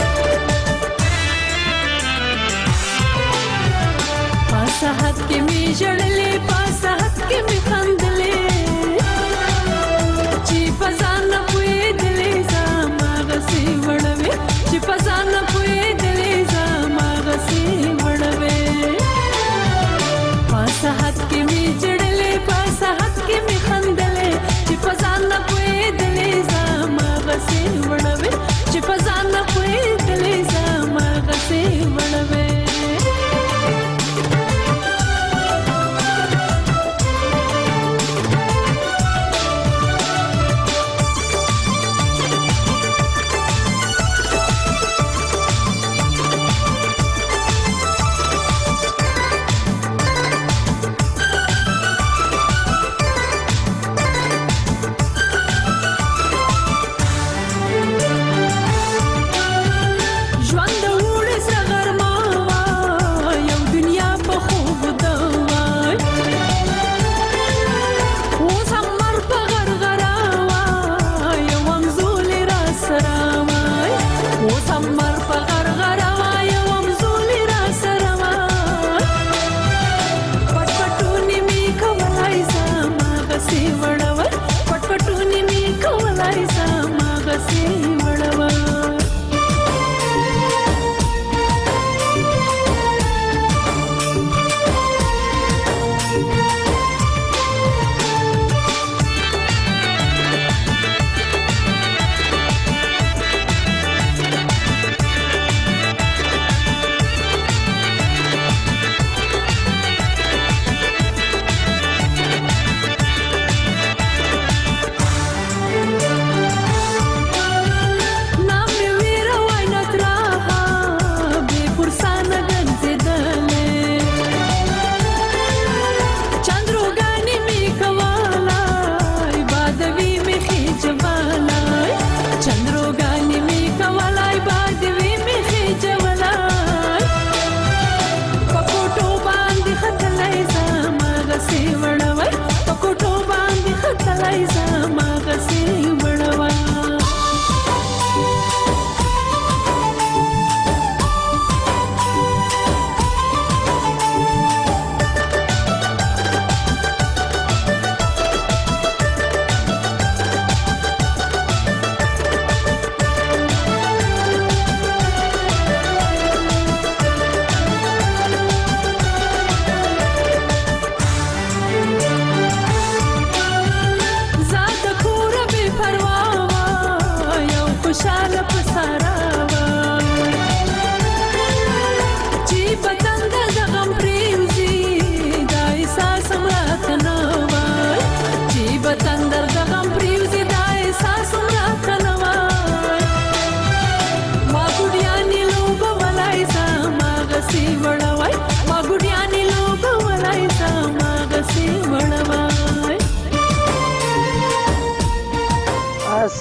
صحت کې می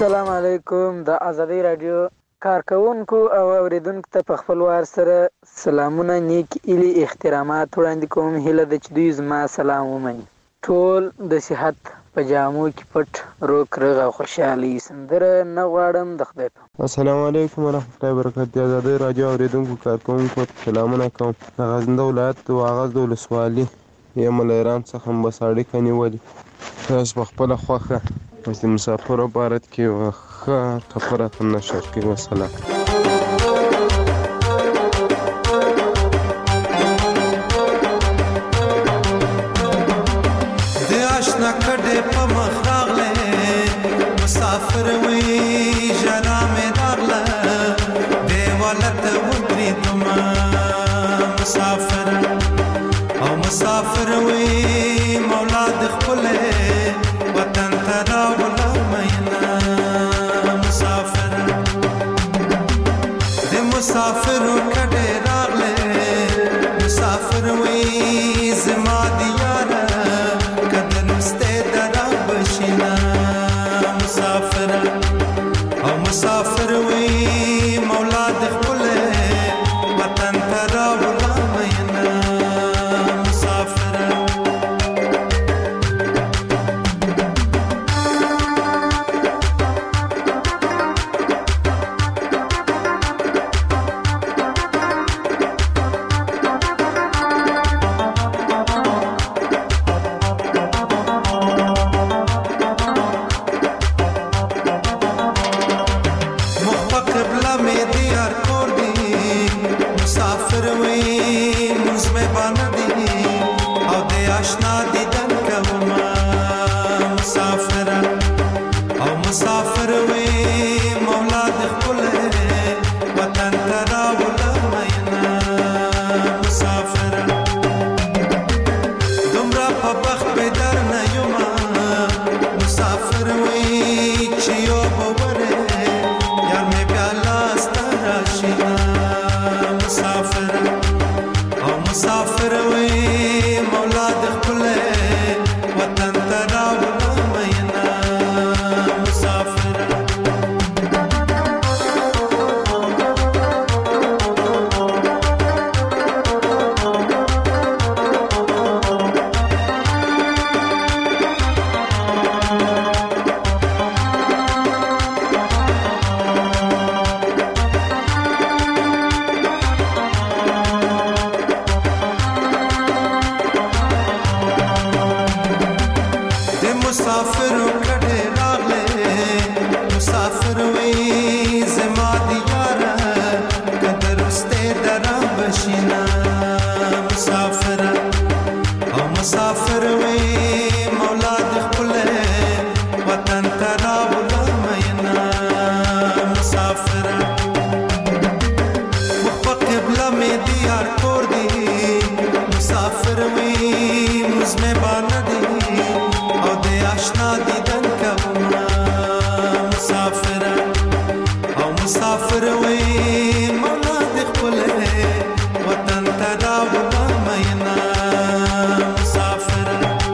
السلام علیکم. د ازادي رادیو کارکونکو او اوریدونکو ته په خپل وار سره سلامونه، نیک ایلي، احترامات وړاندې کوم. هیله ده چې دوی زما سلام ومني. ټول د صحت په جامو کې پټ روغ رغ او خوشحالي. سندره نه غواړم د خدای په. السلام علیکم ورحمۃ اللہ وبرکاتہ. د ازادي رادیو اوریدونکو کارکونکو ته سلامونه کوم. د غزنی ولایت واغظ د ولسوالۍ یم له ایران څخه بس اړیکه نیولې. تاسو په خپله خوښه د مسافرو بارت کې یوه ښه ټپه راته نشر کړئ. وسلام. د اشنا کډې په مخ راغلې مسافر وي ژړا مې راغله دیواله ته ودرېدم مسافر او مسافر وي مولا د خپلې وطن ته راوړه مینا مسافر د مسافرو کډې راغلې مسافر وي زما د یاره قدر نسته درا بشینا مسافر او مسافر وي مولا د خپلې وطن ته راوړه مینا مسافر. مسافر وي مزمه باندې او د آشنا دیدن کوم مسافر او مسافر وي مولا د خپل وطن ته راوړه مینا مسافر. دومره په بخت به در نه یم مسافر وي چې یو بوره یار مې بیا لاس ته راشي مسافر او مسافر وي مولا د خپل وطن ته راوړه مینا مسافر. مسافر کډې راغلې مسافر وي زما د یاره قدر سته درا بشینا مسافر او مسافر وي مولا د خپل وطن ته راوړه مینا مسافر. په قبله مې د یار کور دی مسافر وي مزمه باندې او د آشنا دیدن کوم مسافر او مسافر وي مولا د خپل وطن ته راوړه مینا مسافر.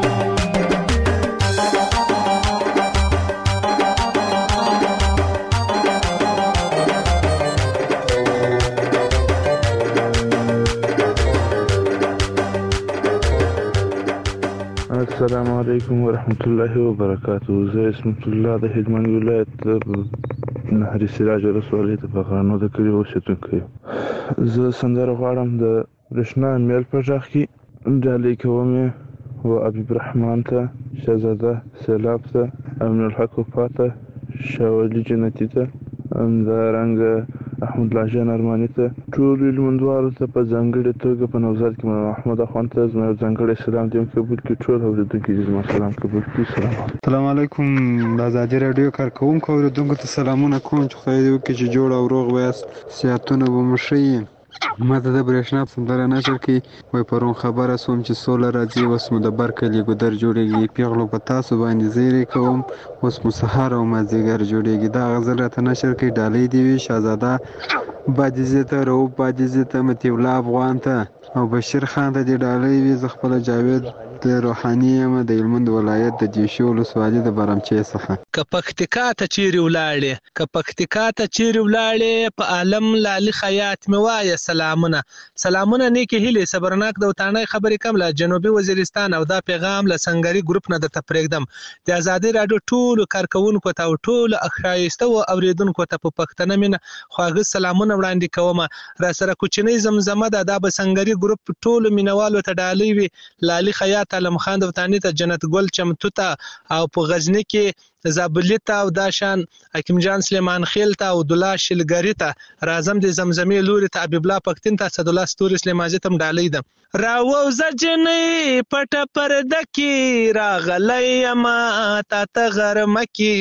السلام علیکم ورحمۃ اللہ وبرکاتہ. زه اسمت الله د هلمند ولایت نهري سراج ولسوالۍ د بغرانو د کلي اوسېدونکی یم. زه سندره غواړم د برېښنا میل په غږ کې ډالۍ کوم یې و حبیب رحمان ته، شهزاده سیلاب ته، امین الحق وفا ته، شاولي جنتي ته، همدارنګه احمد الله جان ارماني ته، ټولو هلمندوالو ته په ځانګړې توګه په نوزاد کې مولانا محمد اخوند ته زما یو ځانګړی سلام دې قبول کړي. ټول اورېدونکي دې زما سلام قبول کړي. السلام علیکم. د ازادي راډیو کارکوونکو اوریدونکو ته سلامونه کوم چې خدای دې وکړي چې جوړ او روغ ویاست، صحتونه به مو ښه وي. ما ته د برېښنا سندره نشر کړي. وایي پرون خبره سوم چې سوله راځي، اوس مو د بر کلي ګودر جوړېږي. پیغلو په تاسو باندې زیری کوم، اوس مو سهار او مازدیګر جوړېږي. دا غزل راته نشر کړي. ډالۍ دې وي شهزاده بادیزي ته، رؤوف بادیزي ته، مطیع الله افغان ته او بشیر خان ته دې ډالۍ وي. زه خپله جاوید محمد روحاني یم د هلمند ولایت د دیشي ولسوالۍ د برمچې څخه. که پکتیکا ته چیرې ولاړې په عالم لالي خیاط مې وایه سلامونه نیکې هیلې صبرناک د وطنۍ خبرې کم له جنوبي وزیرستان او دا پیغام له سنګري ګروپ نه درته پرېږدم. د ازادۍ راډیو ټولو کارکوونکو ته او ټولو ښایسته اورېدونکو ته په پښتنه مینه خواږه سلامونه وړاندې کوم. را سره کوچنۍ زمزمه ده دا به سنګري ګروپ ټولو مینوالو ته ډالۍ وي. لالي خیاط عالم خان د وطنۍ ته جنت ګل چمتو ته او په غزني کې زابلي ته او داشان حکیم جان سلیمان خیل ته او دلا شلګری ته راځم د زمزمې لوري ته حبیب الله پښتین ته اسدالله ستوري سلیمازي ته ډالۍ ده. راووزه جنۍ پټه پرده کې راغلی یما تا ته غرمه کې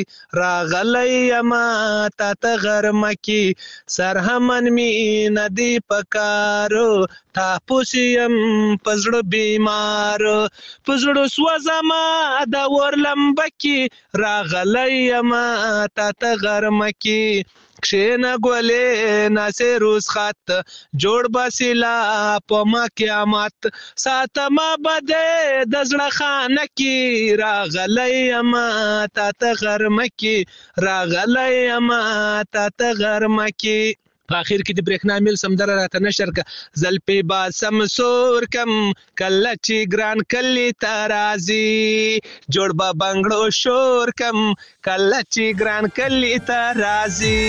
سرهمن می ندی پکارو تاپوس یم په زړه بیمارو په زړه سوځما د اور لمبه کې راغلی یما تا ته غرمه کې کښېنه ګلې ناسې روز خط جوړ بسیلا په ما قیامت ساتما بده د زړه خانه کې راغلی یما تا ته غرمه کې په اخر کې د برېښنا میل سمندر راته نشر که زلفې با سمسور کم کله چې ګران کلي ته راځي جوړ به بنګړو شور کم کله چې ګران کلي ته راځي.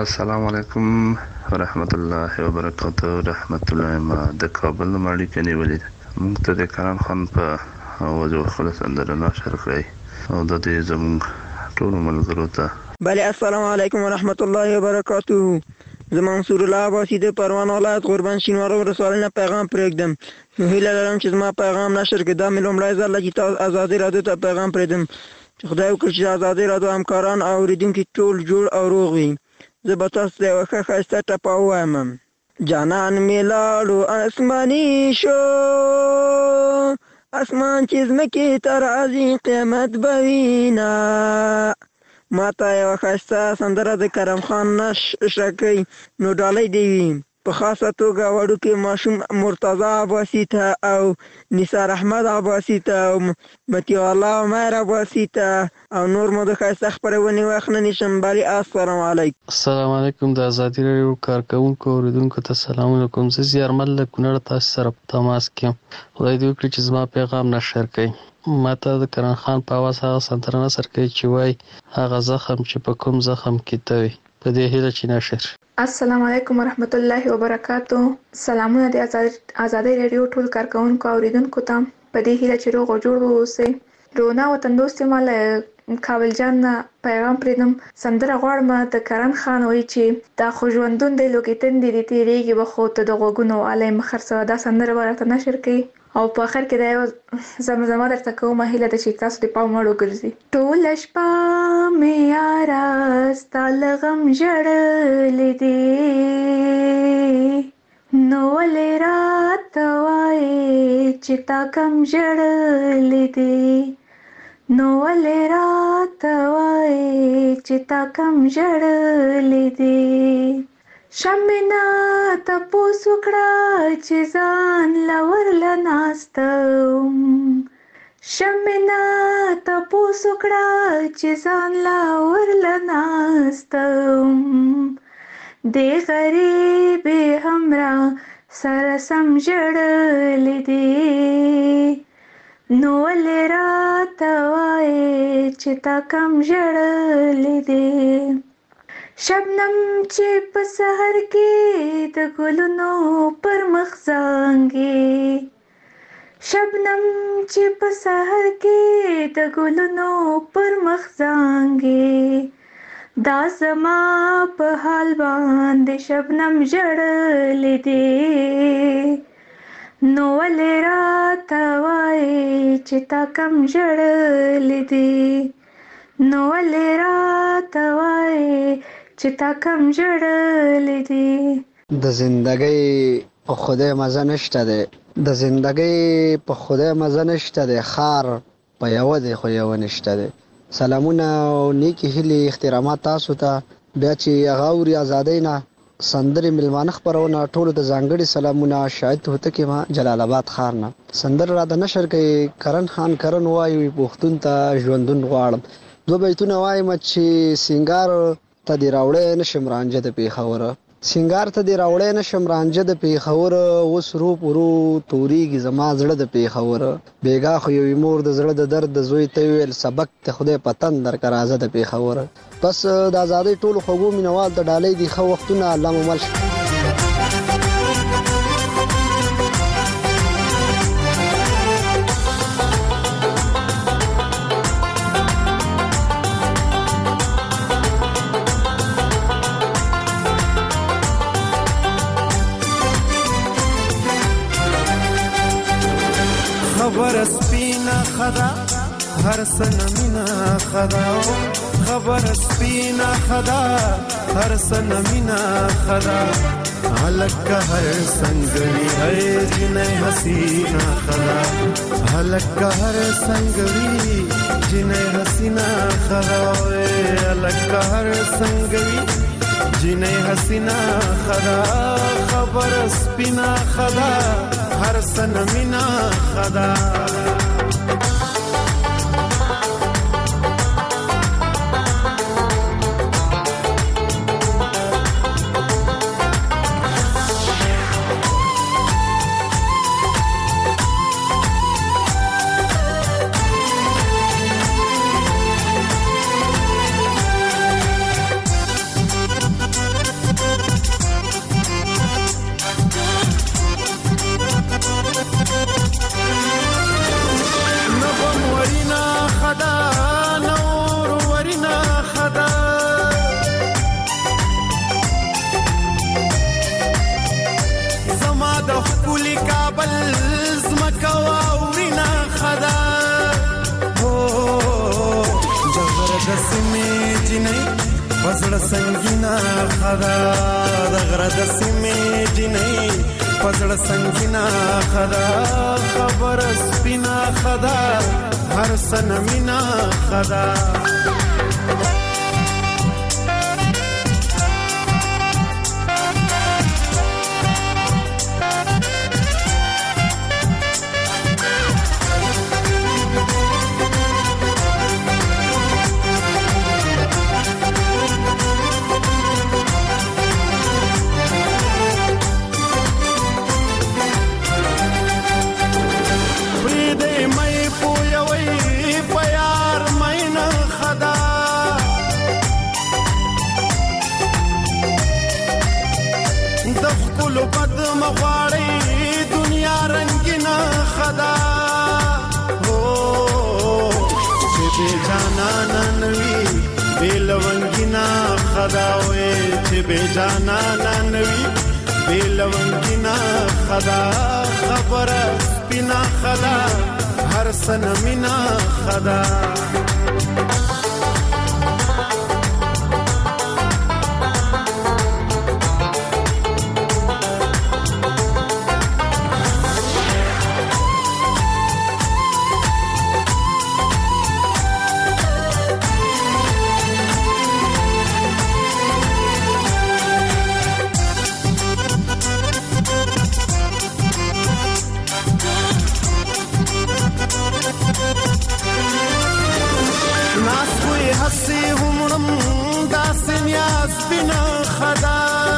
السلام علیکم ورحمت الله وبرکاته. رحمت الله ما د کابل ماړی کني ولید موږ ته د کران خان په وجو خلاص اندر نشر کړی او د دې زموږ ټول ملګرو ته بله السلام علیکم ورحمت الله وبرکاته. زه منصور الله عباسی د پروان ولایت قربان شینوارو ولسوالۍ نه پیغام پرېږدم. نو هیله لرم چې زما پیغام نشر کړي. دا مې لومړی ځل چې تاسو ازادي راډیو ته پیغام پرېږدم چې خدای وکړي چې ازادي راډیو همکاران او اورېدونکي ټول جوړ او روغ وي. زه به تاسو ته یوه ښه ښایسته ټپه ووایم. جانان مې لاړو اسماني شو، اسمان چې ځمکې ته راځي قیامت به وینه. ما ته یوه ښایسته سندره د کرم خان نشر کوي. نو ډالۍ دې وي په خاصه توګه وړوکی ماشوم مرتضی عباسي ته او نثار احمد عباسي ته او مطیع الله عمر عباسي ته او نور مو د ښایسته خپرونې وخت نه نیسم. بلې السلام علیکم. السلام علیکم. د ازادي راډیو کارکوونکو اوریدونکو ته سلامونه کوم. زه زیارمل له کونړ تاسو سره په تماس کې یم. خدای دې وکړي چې زما پیغام نشر کړي. ما ته د کرن خان په اواز هغه سندره نشر کوي چې وایي هغه زخم چې په کوم زخم کې ته وي. په دې هیله چې نشر. السلام علیکم ورحمت الله وبرکاتو. سلامونه د ازادي راډیو ټول کارکوونکو او اوریدونکو ته. په دې هیله چې روغ او جوړ اوسئ. رونا وطن دوست مال کابل جان پیغام پرېږدم. سندره غواړم د کرن خان وایي چې دا خو ژوندون دی لوګې تندې دې تېرېږي به خو ته د غوږونو الی مخر څه. دا سندره به راته نشر کړي او په آخر کې دا یو زمزمه درته کومه هیله ده چې تاسو د پام وړ وګرځي. ټوله شپه مې یاره ستا له غم ژړلې دي، نو ولې راته وایې چې تا کم ژړلې دي، نو ولې راته وایې چې تا کم ژړلې دي. شمنا تپوس وکړه چې ځان لورله ناستم، شمنا تپوس وکړه چې ځان لورله ناستم. دې غریبې همرا سره سم ژړلې دي، نو ولې راته وایې چې تا کم ژړلې دي. شبنم چې په سحر کې د ګلونو پر مخ زانګي، شبنم چې په سحر کې د ګلونو پر مخ زانګي. دا زما په حال باندې شبنم ژړلې دي، نو ولې راته وایې چې تا کم ژړلې دي، نو ولې راته وایې چې تا کم ژړلې دي. د زندګۍ په خدای مزه نشته دی، د زندګۍ په خدای مزه نشته دی، خار په یوه دی خو یوه نشته دی. سلامونه او نیکې هیلې احترامات تاسو ته. بیا چې هغه اوري ازادۍ نه سندرې میلمانه خپرونه ټولو ته ځانګړي سلامونه. شاهد هوتکی ما جلال آباد ښار نه سندره راته نشر کوي. کرن خان کرن وایي پښتون ته ژوندون غواړم. دو بیتونه وایم چې سینګار ته دې راوړی نشم رانجه د پېښوره، سینګار ته دې راوړی نشم رانجه د پېښوره. اوس روپ ورو تورېږي زما زړه د پېښوره. بېګا خو یوې مور د زړه د درد د زوی ته ویل سبق ته خدای پتن درکه راځه د پېښوره. بس د ازادۍ ټولو خوږو مینوال ته ډالۍ دي ښه وختونه. الله مو مل شه. خبر سپینا خدا هر سنمینا خدا، خبر سپینا خدا هر سنمینا خدا. هلکه هر سنگوی ہے جنه حسینا خدا، هلکه هر سنگوی جنه حسینا خدا. هلکه هر سنگوی جنه حسینا خدا. خبر سپینا خدا هر سنمینا خدا. د سیمې جنۍ پزړه سنگینا خدا د غره د سیمې جنۍ پزړه سنگینا خدا خبر سپینا خدا هر سنمینا خدا مغواړي دنیا رنگینا خدا هو چې به جانا ننوي بیلونگینا خدا وې چې به جانا ننوي بیلونگینا خدا خبر سپینا خدا هر سنمینا خدا هسي همرم داسې نیاز بنا خدا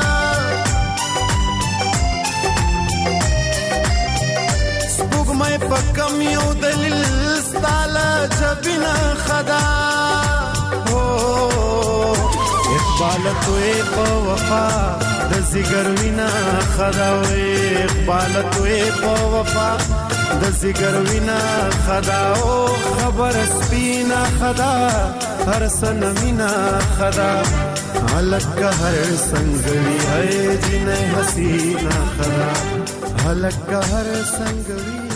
سپوږمۍ په کم یو دلیل ستاله جبینا خدا هو اقبال توې په وفا د زیګر وینا خدا وې اقبال توې په وفا د زیګر وینا خدا او خبر سپینا خدا هر سنمینا خدا حلق هر سنگوی ہے جنہیں حسینہ خدا حلق هر سنگوی